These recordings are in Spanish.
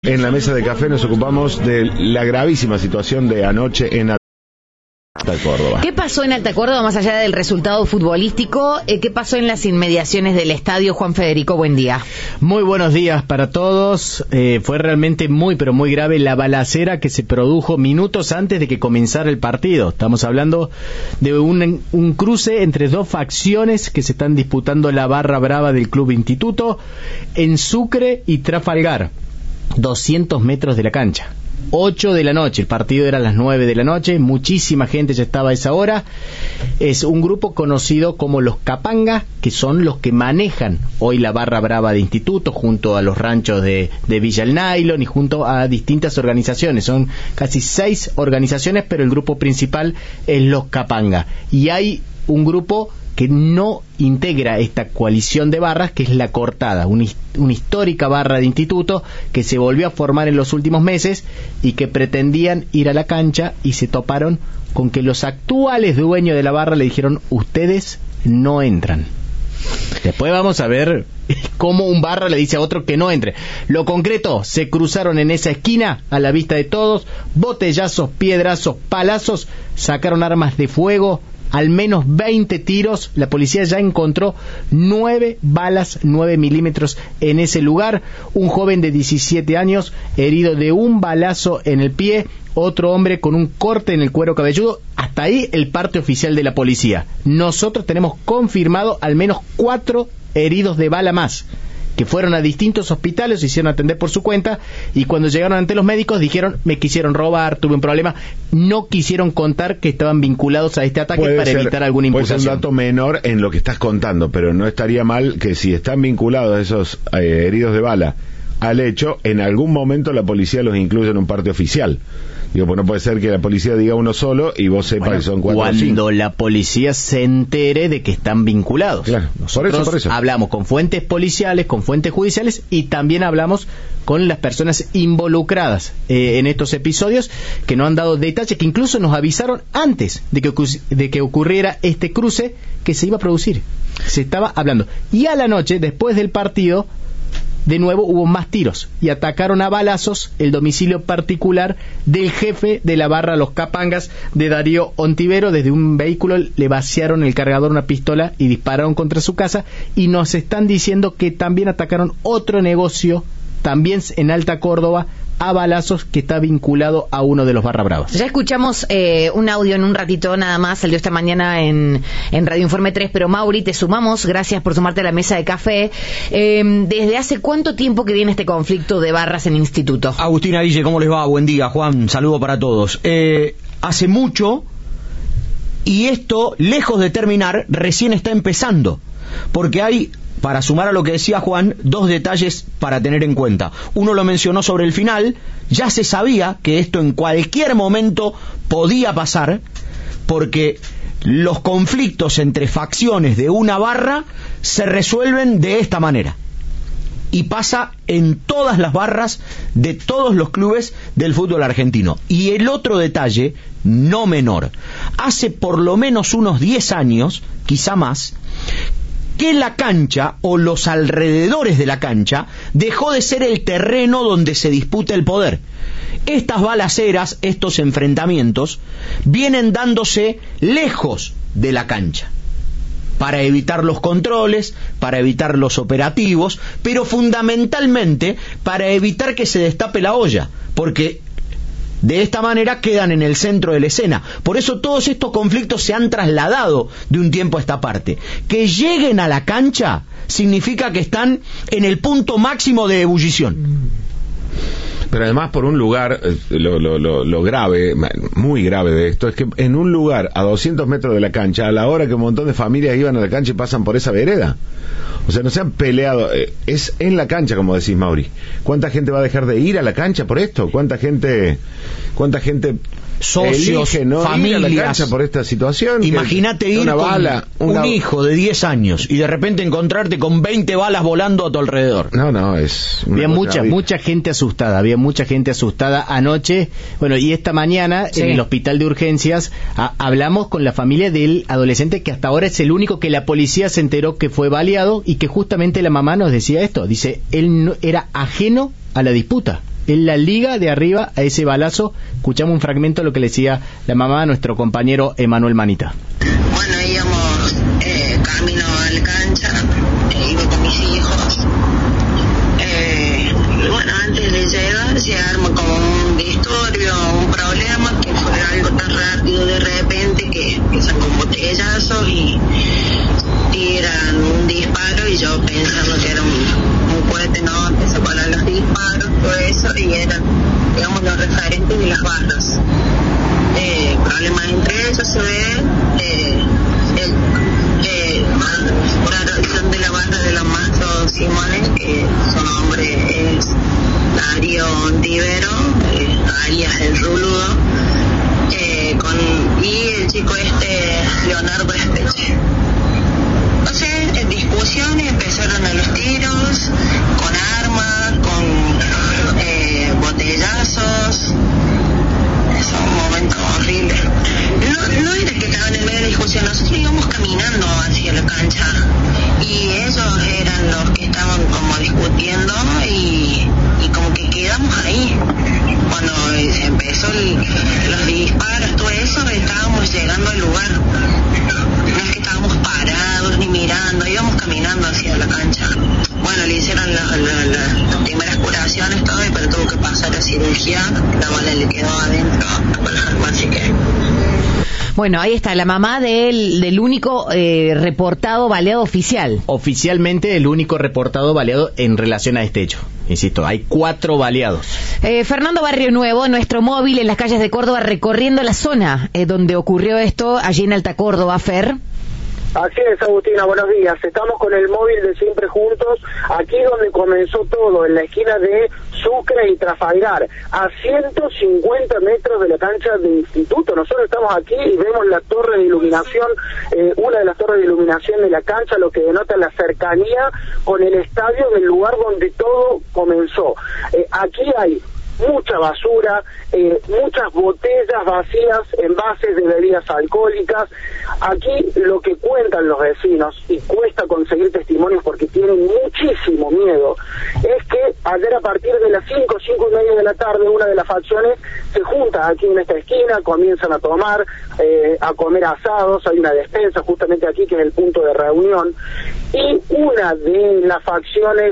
En la mesa de café nos ocupamos de la gravísima situación de anoche en Alta Córdoba. ¿Qué pasó en Alta Córdoba más allá del resultado futbolístico? ¿Qué pasó en las inmediaciones del estadio? Juan Federico, buen día. Muy buenos días para todos. Fue realmente muy grave la balacera que se produjo minutos antes de que comenzara el partido. Estamos hablando de un cruce entre dos facciones que se están disputando la barra brava del Club Instituto en Sucre y Trafalgar, 200 metros de la cancha. 8 de la noche, el partido era a las 9 de la noche, muchísima gente ya estaba a esa hora. Es un grupo conocido como los Capanga, que son los que manejan hoy la barra brava de Instituto, junto a los ranchos de Villa El Nylon y junto a distintas organizaciones. Son casi 6 organizaciones, pero el grupo principal es los Capanga. Y hay un grupo que no integra esta coalición de barras, que es la Cortada, una histórica barra de Instituto que se volvió a formar en los últimos meses y que pretendían ir a la cancha y se toparon con que los actuales dueños de la barra le dijeron: ustedes no entran. Después vamos a ver cómo un barra le dice a otro que no entre. Lo concreto, se cruzaron en esa esquina a la vista de todos, botellazos, piedrazos, palazos, sacaron armas de fuego, al menos 20 tiros. La policía ya encontró 9 balas 9 milímetros en ese lugar. Un joven de 17 años herido de un balazo en el pie, otro hombre con un corte en el cuero cabelludo. Hasta ahí el parte oficial de la policía. Nosotros tenemos confirmado al menos 4 heridos de bala más, que fueron a distintos hospitales, se hicieron atender por su cuenta, y cuando llegaron ante los médicos dijeron: me quisieron robar, tuve un problema. No quisieron contar que estaban vinculados a este ataque para evitar alguna imputación. Puede ser un dato menor en lo que estás contando, pero no estaría mal que si están vinculados esos heridos de bala al hecho, en algún momento la policía los incluya en un parte oficial. Digo, pues no puede ser que la policía diga uno solo y vos sepas que son 4 o 5. Cuando la policía se entere de que están vinculados. Claro, nosotros por eso hablamos con fuentes policiales, con fuentes judiciales, y también hablamos con las personas involucradas en estos episodios, que nos han dado detalles, que incluso nos avisaron antes de que ocurriera este cruce, que se iba a producir. Se estaba hablando. Y a la noche, después del partido, de nuevo hubo más tiros y atacaron a balazos el domicilio particular del jefe de la barra Los Capangas, de Darío Ontivero. Desde un vehículo le vaciaron el cargador, una pistola, y dispararon contra su casa. Y nos están diciendo que también atacaron otro negocio, también en Alta Córdoba, a balazos, que está vinculado a uno de los barra bravas. Ya escuchamos un audio en un ratito nada más, salió esta mañana en Radio Informe 3, pero Mauri, te sumamos, gracias por sumarte a la mesa de café. ¿Desde hace cuánto tiempo que viene este conflicto de barras en Instituto? Agustina, Guille, ¿cómo les va? Buen día, Juan, saludo para todos. Hace mucho, y esto, lejos de terminar, recién está empezando, porque hay, para sumar a lo que decía Juan, 2 detalles para tener en cuenta. Uno lo mencionó sobre el final. Ya se sabía que esto en cualquier momento podía pasar, porque los conflictos entre facciones de una barra se resuelven de esta manera. Y pasa en todas las barras de todos los clubes del fútbol argentino. Y el otro detalle, no menor, hace por lo menos unos 10 años, quizá más, que la cancha o los alrededores de la cancha dejó de ser el terreno donde se disputa el poder. Estas balaceras, estos enfrentamientos, vienen dándose lejos de la cancha, para evitar los controles, para evitar los operativos, pero fundamentalmente para evitar que se destape la olla, porque de esta manera quedan en el centro de la escena. Por eso todos estos conflictos se han trasladado de un tiempo a esta parte. Que lleguen a la cancha significa que están en el punto máximo de ebullición. Pero además, por un lugar, lo grave, muy grave de esto, es que en un lugar a 200 metros de la cancha, a la hora que un montón de familias iban a la cancha y pasan por esa vereda. O sea, no se han peleado, es en la cancha, como decís, Mauri. ¿Cuánta gente va a dejar de ir a la cancha por esto? ¿Cuánta gente socios, elige no familias, ir a la cancha por esta situación? Imagínate ir con un hijo de 10 años y de repente encontrarte con 20 balas volando a tu alrededor. No, es... Había mucha gente asustada anoche. Bueno, y esta mañana en el hospital de urgencias hablamos con la familia del adolescente, que hasta ahora es el único que la policía se enteró que fue baleado, y que justamente la mamá nos decía esto. Dice, él no, era ajeno a la disputa. Él la liga de arriba a ese balazo. Escuchamos un fragmento de lo que le decía la mamá a nuestro compañero Emanuel Manita. Bueno, íbamos camino a la cancha, iba con mis hijos. Y bueno, antes de llegar se arma como un disturbio, un problema, que fue algo tan rápido de repente que son como botellazos y tiran un disparo, y yo pensando que era un cohete, no, empezó a parar los disparos, todo eso, y eran, digamos, los referentes de las barras. Problemas entre ellos se ve, una reacción de la barra de los Mastros Simones, que su nombre es Darío Ontivero, alias el Ruludo, y el chico Leonardo Espeche. Entonces, en discusiones empezaron a los tiros, con armas, con botellazos. Es un momento horrible. No era que estaban en medio de discusión, nosotros íbamos caminando hacia la cancha y ellos eran los que estaban como discutiendo y como que quedamos ahí. Cuando se empezó los disparos, todo eso, estábamos llegando al lugar. No es que estábamos parados ni mirando, íbamos caminando hacia la cancha. Bueno, le hicieron las primeras curaciones, todo, pero tuvo que pasar a cirugía. La bala le quedó adentro, así que... Bueno, ahí está, la mamá del único reportado baleado oficial. Oficialmente el único reportado baleado en relación a este hecho. Insisto, hay 4 baleados. Fernando Barrio Nuevo, nuestro móvil en las calles de Córdoba, recorriendo la zona donde ocurrió esto, allí en Alta Córdoba, Fer. Así es, Agustina, buenos días. Estamos con el móvil de Siempre Juntos, aquí donde comenzó todo, en la esquina de Sucre y Trafalgar, a 150 metros de la cancha de instituto. Nosotros estamos aquí y vemos la torre de iluminación, una de las torres de iluminación de la cancha, lo que denota la cercanía con el estadio del lugar donde todo comenzó. Aquí hay mucha basura, muchas botellas vacías, envases de bebidas alcohólicas. Aquí lo que cuentan los vecinos, y cuesta conseguir testimonios porque tienen muchísimo miedo, es que ayer a partir de las 5 y media de la tarde, una de las facciones se junta aquí en esta esquina, comienzan a tomar, a comer asados, hay una despensa justamente aquí que es el punto de reunión, y una de las facciones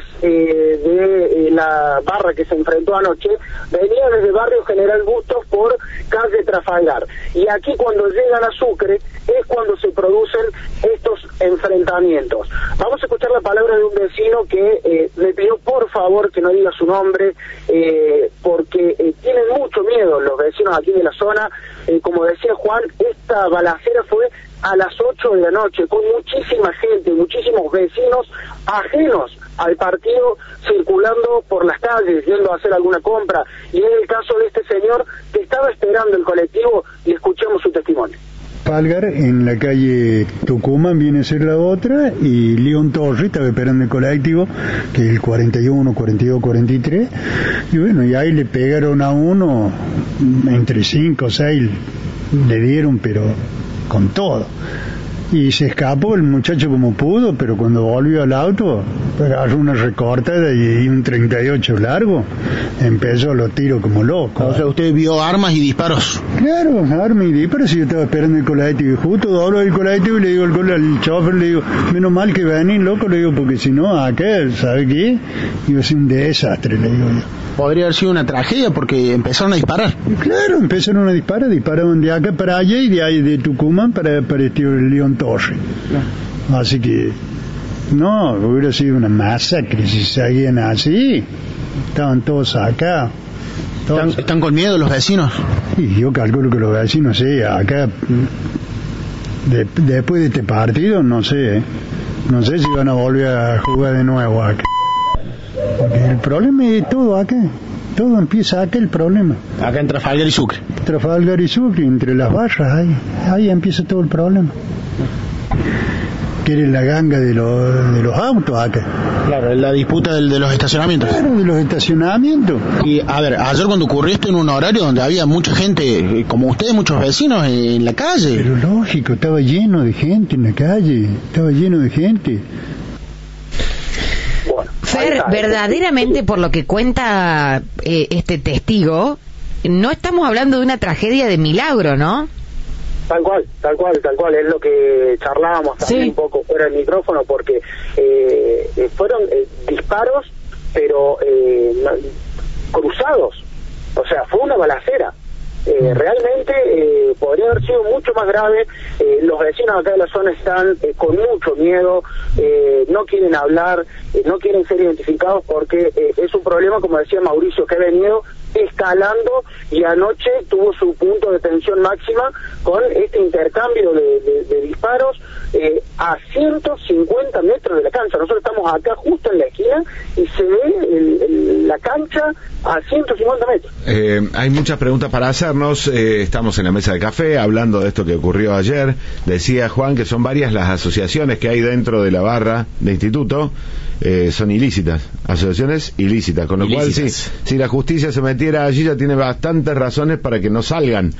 de la barra que se enfrentó anoche venía desde Barrio General Bustos por calle Trafalgar, y aquí cuando llegan a Sucre es cuando se producen estos enfrentamientos. Vamos a escuchar la palabra de un vecino que me pidió por favor que no diga su nombre, porque tienen mucho miedo los vecinos aquí de la zona. Como decía Juan, esta balacera fue a las 8 de la noche, con muchísima gente, muchísimos vecinos ajenos al partido circulando por las calles, yendo a hacer alguna compra, y es el caso de este señor que estaba esperando el colectivo, y escuchemos su testimonio. Trafalgar, en la calle Tucumán viene a ser la otra, y León Torres estaba esperando el colectivo, que es el 41, 42, 43, y bueno, y ahí le pegaron a uno, entre 5 o 6 le dieron, pero con todo. Y se escapó el muchacho como pudo, pero cuando volvió al auto, agarró una recortada y un 38 largo, empezó los tiros como loco. O sea, usted vio armas y disparos. Claro, armas y disparos, y yo estaba esperando el colectivo, y justo doblo el colectivo y le digo al chofer, le digo, menos mal que venís, loco, le digo, porque si no, acá, ¿sabe qué? Iba a ser un desastre, le digo yo. Podría haber sido una tragedia porque empezaron a disparar. Claro, empezaron a disparar, disparaban de acá para allá y de ahí de Tucumán para este León Torre. Así que, no, hubiera sido una masacre si seguían así. Estaban todos acá. ¿Están con miedo los vecinos? Y yo calculo que los vecinos, sí, acá, después de este partido, no sé si van a volver a jugar de nuevo acá. Porque el problema es todo acá. Todo empieza acá el problema. Acá en Trafalgar y Sucre. Trafalgar y Sucre, entre las barras, ahí empieza todo el problema. Que era la ganga de los autos acá. Claro, la disputa de los estacionamientos. Claro, de los estacionamientos. Y a ver, ayer cuando ocurrió esto en un horario donde había mucha gente, como ustedes, muchos vecinos en la calle. Pero lógico, estaba lleno de gente en la calle, estaba lleno de gente. Fer, verdaderamente por lo que cuenta este testigo, no estamos hablando de una tragedia de milagro, ¿no? Tal cual, es lo que charlábamos también un poco fuera del micrófono, porque fueron disparos, pero cruzados, o sea, fue una balacera. Realmente podría haber sido mucho más grave. Los vecinos acá de la zona están con mucho miedo, no quieren hablar, no quieren ser identificados porque es un problema, como decía Mauricio, que ha venido escalando y anoche tuvo su punto de tensión máxima con este intercambio de disparos a 150 metros de la cancha. Nosotros estamos acá justo en la esquina y se ve la cancha a 150 metros. Hay muchas preguntas para hacernos. Estamos en la mesa de café hablando de esto que ocurrió ayer. Decía Juan que son varias las asociaciones que hay dentro de la barra de instituto. Son ilícitas, asociaciones ilícitas, con lo cual si la justicia se metiera allí ya tiene bastantes razones para que no salgan,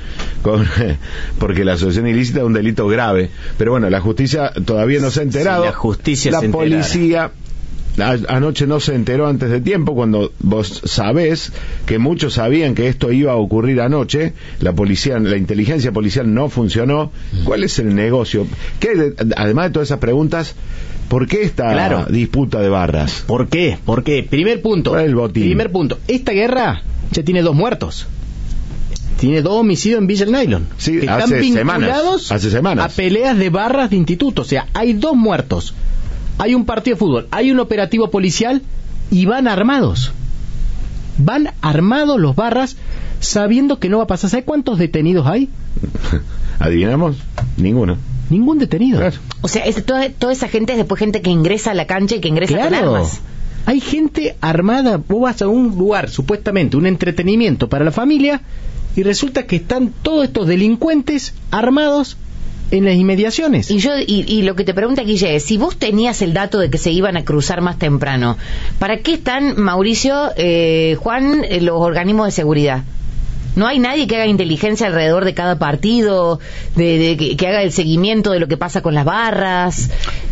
porque la asociación ilícita es un delito grave, pero bueno, la justicia todavía no se ha enterado. Si la justicia la policía anoche no se enteró antes de tiempo, cuando vos sabés que muchos sabían que esto iba a ocurrir anoche. La policía, la inteligencia policial no funcionó. ¿Cuál es el negocio? Además de todas esas preguntas, ¿por qué esta disputa de barras? ¿Por qué? Primer punto. ¿Cuál es el botín? Primer punto. Esta guerra ya tiene 2 muertos. Tiene 2 homicidios en Villa El Nylon. Sí, que están vinculados hace semanas a peleas de barras de instituto. O sea, hay 2 muertos. Hay un partido de fútbol, hay un operativo policial y van armados. Van armados los barras sabiendo que no va a pasar. ¿Sabe cuántos detenidos hay? ¿Adivinamos? Ninguno. Ningún detenido. Claro. O sea, toda esa gente es después gente que ingresa a la cancha y que ingresa con armas. Hay gente armada. Vos vas a un lugar, supuestamente un entretenimiento para la familia, y resulta que están todos estos delincuentes armados en las inmediaciones. Y lo que te pregunta Guille es, si vos tenías el dato de que se iban a cruzar más temprano, ¿para qué están, Mauricio, Juan, los organismos de seguridad? ¿No hay nadie que haga inteligencia alrededor de cada partido, que haga el seguimiento de lo que pasa con las barras?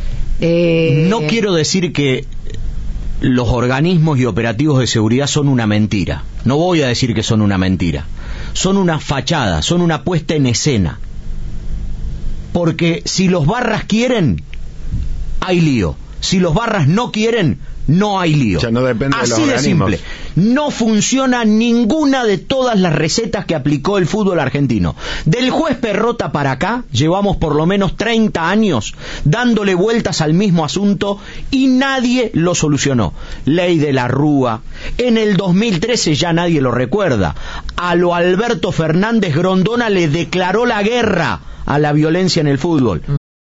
No quiero decir que los organismos y operativos de seguridad son una mentira. No voy a decir que son una mentira. Son una fachada, son una puesta en escena. Porque si los barras quieren, hay lío. Si los barras no quieren, no hay lío. O sea, no depende así de los organismos. simple. No funciona ninguna de todas las recetas que aplicó el fútbol argentino. Del juez Perrota para acá, llevamos por lo menos 30 años dándole vueltas al mismo asunto y nadie lo solucionó. Ley de la Rúa. En el 2013 ya nadie lo recuerda. A lo Alberto Fernández Grondona le declaró la guerra a la violencia en el fútbol.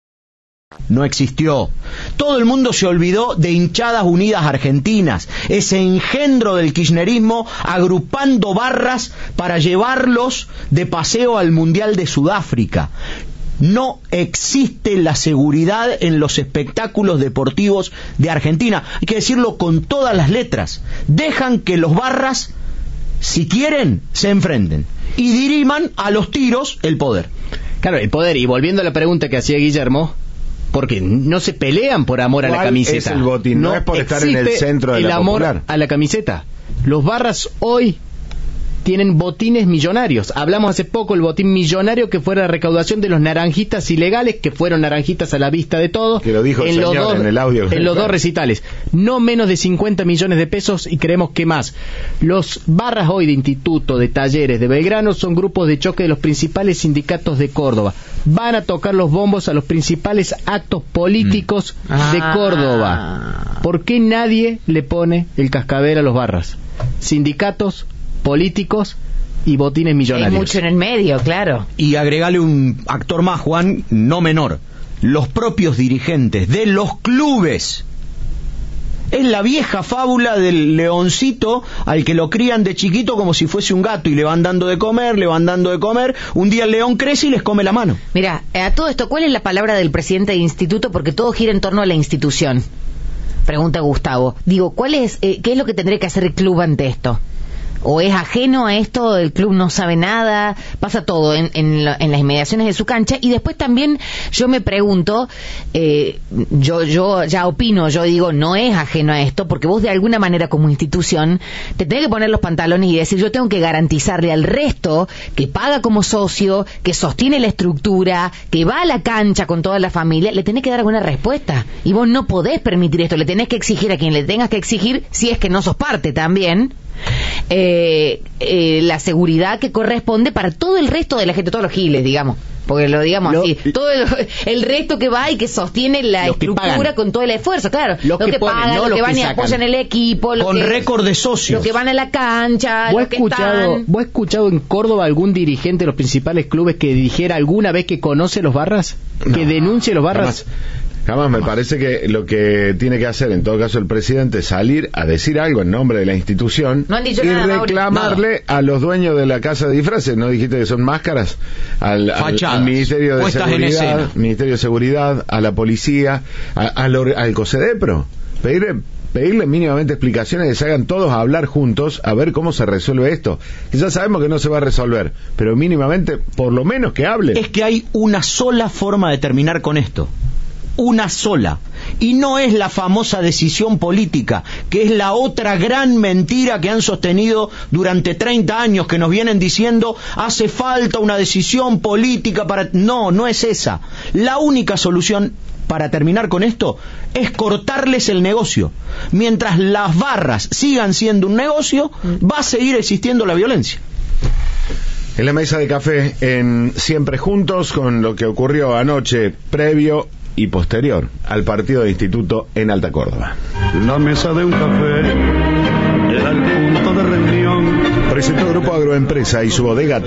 No existió. Todo el mundo se olvidó de Hinchadas Unidas Argentinas, ese engendro del kirchnerismo agrupando barras para llevarlos de paseo al Mundial de Sudáfrica. No existe la seguridad en los espectáculos deportivos de Argentina. Hay que decirlo con todas las letras. Dejan que los barras, si quieren, se enfrenten y diriman a los tiros el poder. Claro, el poder. Y volviendo a la pregunta que hacía Guillermo, porque no se pelean por amor a la camiseta. Es el botín, no es por estar en el centro de la popular. El amor a la camiseta. Los barras hoy tienen botines millonarios. Hablamos hace poco el botín millonario que fue la recaudación de los naranjitas ilegales, que fueron naranjitas a la vista de todos. Que lo dijo el señor en el audio. En los 2 recitales. No menos de 50 millones de pesos y creemos que más. Los barras hoy de instituto, de talleres, de Belgrano son grupos de choque de los principales sindicatos de Córdoba. Van a tocar los bombos a los principales actos políticos de Córdoba. ¿Por qué nadie le pone el cascabel a los barras? Sindicatos, políticos y botines millonarios. Hay mucho en el medio, claro. Y agregale un actor más, Juan, no menor. Los propios dirigentes de los clubes. Es la vieja fábula del leoncito al que lo crían de chiquito como si fuese un gato y le van dando de comer, le van dando de comer. Un día el león crece y les come la mano. Mira, a todo esto, ¿cuál es la palabra del presidente de instituto? Porque todo gira en torno a la institución. Pregunta Gustavo. Digo, ¿qué es lo que tendría que hacer el club ante esto? o es ajeno a esto, el club no sabe nada, pasa todo en las inmediaciones de su cancha. Y después también yo me pregunto, yo ya opino, yo digo, no es ajeno a esto, porque vos de alguna manera como institución te tenés que poner los pantalones y decir, yo tengo que garantizarle al resto que paga como socio, que sostiene la estructura, que va a la cancha con toda la familia, le tenés que dar alguna respuesta. Y vos no podés permitir esto, le tenés que exigir a quien le tengas que exigir, si es que no sos parte también, la seguridad que corresponde para todo el resto de la gente, todos los giles, digamos, porque lo digamos así, todo el resto que va y que sostiene la estructura con todo el esfuerzo, claro, los que pagan, los que van y apoyan el equipo, con récord de socios, los que van a la cancha, ¿Vos has escuchado en Córdoba algún dirigente de los principales clubes que dijera alguna vez que conoce los barras? Que denuncie los barras. Jamás. Me parece que lo que tiene que hacer en todo caso el presidente es salir a decir algo en nombre de la institución y reclamarle a los dueños de la casa de disfraces. ¿No dijiste que son máscaras? Al Ministerio de Seguridad, a la policía, al COSEDEPRO. Pedirle mínimamente explicaciones, que se hagan todos a hablar juntos a ver cómo se resuelve esto. Que ya sabemos que no se va a resolver, pero mínimamente, por lo menos que hablen. Es que hay una sola forma de terminar con esto. Una sola, y no es la famosa decisión política, que es la otra gran mentira que han sostenido durante 30 años, que nos vienen diciendo hace falta una decisión política para... No es esa. La única solución para terminar con esto es cortarles el negocio. Mientras las barras sigan siendo un negocio, va a seguir existiendo la violencia. En la mesa de café, en Siempre Juntos, con lo que ocurrió anoche, previo y posterior al partido de Instituto en Alta Córdoba. La mesa de un café era el punto de reunión. Presentó Grupo Agroempresa y su bodega